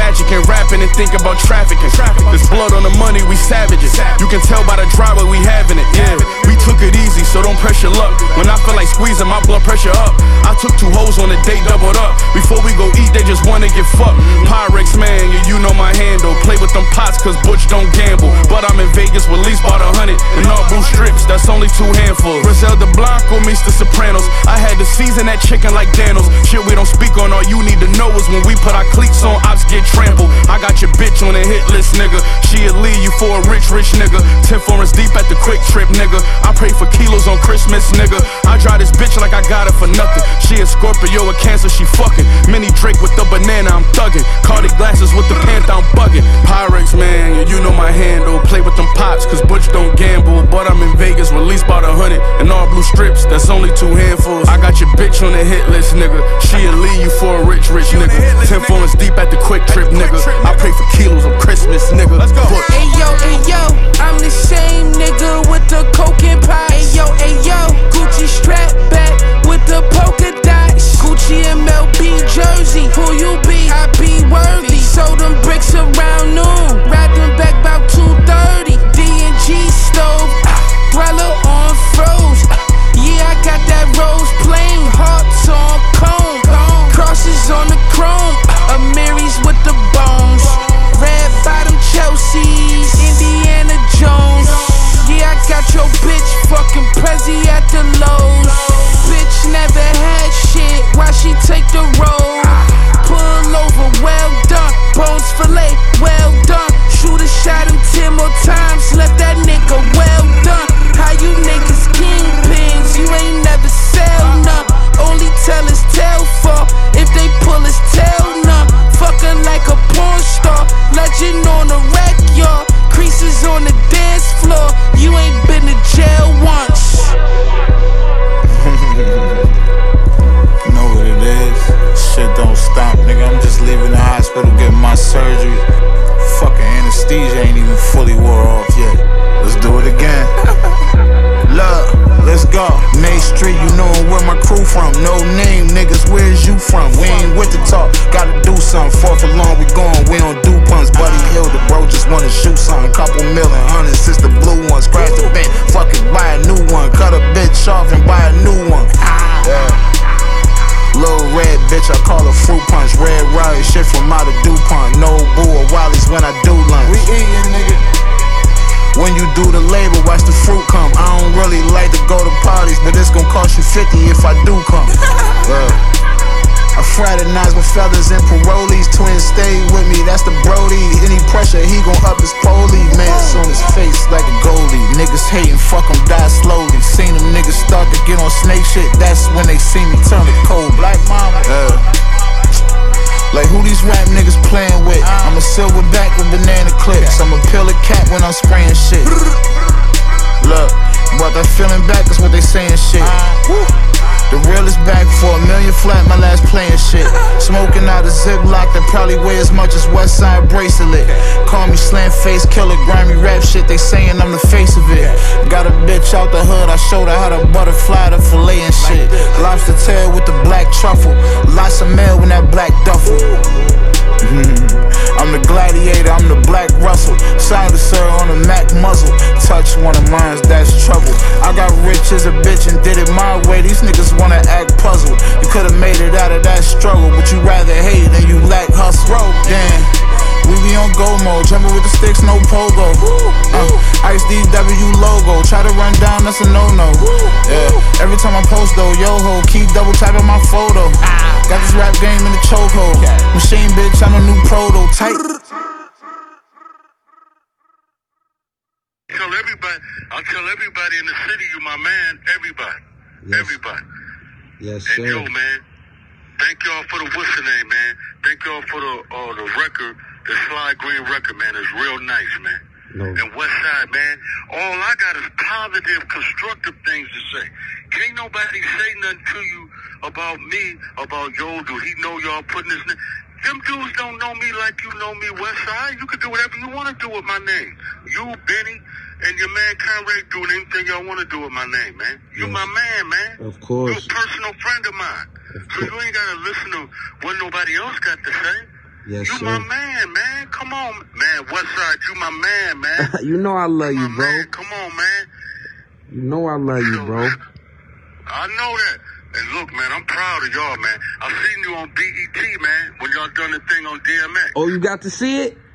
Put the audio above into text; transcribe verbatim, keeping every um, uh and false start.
magic and rapping and think about trafficking. There's blood on the money, we savages. You can tell by the driver we having it, yeah. We took it easy, so don't press your luck. When I feel like squeezing my blood pressure up, I took two hoes on a date, doubled up. Before we go eat, they just wanna get fucked. Pyrex, man, yeah, you know my handle. Play with them pots, cause Butch don't gamble. But I'm in Vegas with least about a hundred. And all blue strips, that's only two handfuls. Griselda Blanco meets the Sopranos. I had to season that chicken like Daniels. Shit we don't speak on, all you need to know is when we put our cleats on, ops get trampled. I got your bitch on a hit list, nigga. She'll leave you for a rich, rich nigga. Ten foreigns deep at the quick trip, nigga. I pray for kilos on Christmas, nigga. I drive this bitch like I got it for nothing. She a Scorpio with cancer, she fucking. Mini Drake with the banana, I'm thugging. Cardi glasses with the panther, I'm bugging. Pyrex, man, yeah, you know my handle. Play with them pots, cause Butch don't gamble. But I'm in Vegas with least about a hundred. And all blue strips, that's only two handfuls. I got your bitch on the hit list, nigga. She'll leave you for a rich, rich nigga. Ten foreigns deep at the quick trip, nigga. I pray for kilos on Christmas, nigga. Let's go. Hey yo, hey yo, I'm the same nigga with the coke and pie. Hey yo, hey yo, Gucci strap back with the polka dots. Gucci M L B jersey, who you be? I be worthy. Sold them bricks around noon, wrapped them back about two thirty. D and G stove, dweller on froze. Yeah, I got that rose plain, hearts on cone, crosses on the chrome, Amiris with the bones, red bottom Chelsea's, Indiana Jones. Yeah, I got your bitch fucking Prezi at the Lowe's. Bitch never had shit, why she take the road? Pull over, well done, bones fillet, well done. Shoot a shot him ten more times, left that nigga well done. How you niggas kingpins, you ain't never sell none. Only tell his tail fall if they pull his tail numb. Fucking like a porn star, legend on the wreck, y'all. Creases on the dance floor, you ain't been to jail once. You know what it is? Shit don't stop, nigga. I'm just leaving the hospital getting my surgery. Fucking anesthesia ain't even fully wore off yet. Let's do it again. Look, let's go. Main Street, you know where my crew from. No name, niggas, where's you from? We ain't with the talk, gotta do something. Fourth along, we going, we don't do punts. Buddy Hill, the bro just wanna shoot something. Couple million, hundreds, it's the blue one. Scratch the bank, fuck it, buy a new one. Cut a bitch off and buy a new one. Yeah. Little red bitch, I call her fruit punch. Red riot, shit from out of DuPont. No boo or Wally's when I do lunch. We eatin', nigga. When you do the label, watch the fruit come. I don't really like to go to parties, but it's gon' cost you fifty if I do come. uh, I fraternize with fellas and parolees. Twins stay with me, that's the Brody. Any pressure, he gon' up his poli. Mance on his face like a goalie. Niggas hatin', fuck em, die slowly. Seen them niggas start to get on snake shit. That's when they see me turn to cold. Black mama, uh, like who these rap niggas playin' with? I'm a silverback with banana clips. I'm a pill a cat when I'm spraying shit. Look, brought that feeling back, that's what they saying shit. The real is back for a million flat, my last playing shit. Smoking out a Ziploc that probably weigh as much as Westside bracelet. Call me slam face killer, grimy rap shit, they saying I'm the face of it. Got a bitch out the hood, I showed her how to butterfly the fillet and shit. Lobster tail with the black truffle, lots of mail in that black duffel. I'm the gladiator, I'm the black Russell. Silencer on a Mac muzzle. Touch one of mine, that's trouble. I got rich as a bitch and did it my way. These niggas wanna act puzzled. You could've made it out of that struggle, but you rather hate than you lack hustle. Damn, we be on go mode, jumping with the sticks, no pogo. Uh, Ice D W logo, try to run down, that's a no-no. Yeah, every time I post though, yo ho, keep double tapping my photo. Got this rap game in the chokehold. Machine bitch, I'm a new prototype. Tell everybody, I'll tell everybody in the city you my man, everybody. Yes. Everybody. Yes, sir. And yo, man, thank y'all for the what's the name, man. Thank y'all for the uh, the record, the Sly Green record, man. It's real nice, man. No. And Westside, man, all I got is positive, constructive things to say. Can't nobody say nothing to you about me, about yo, do he know y'all putting his name? Them dudes don't know me like you know me, Westside. You can do whatever you want to do with my name. You, Benny, and your man Conrad doing anything y'all want to do with my name, man. You yes. my man, man. Of course. You a personal friend of mine. Of so you ain't got to listen to what nobody else got to say. Yes, you sir. my man, man. Come on, man. Westside, you my man, man. You know I love you, my bro. Man. Come on, man. You know I love you, So, bro. I know that. And look, man, I'm proud of y'all, man. I seen you on B E T, man, when y'all done the thing on D M X. Oh, you got to see it?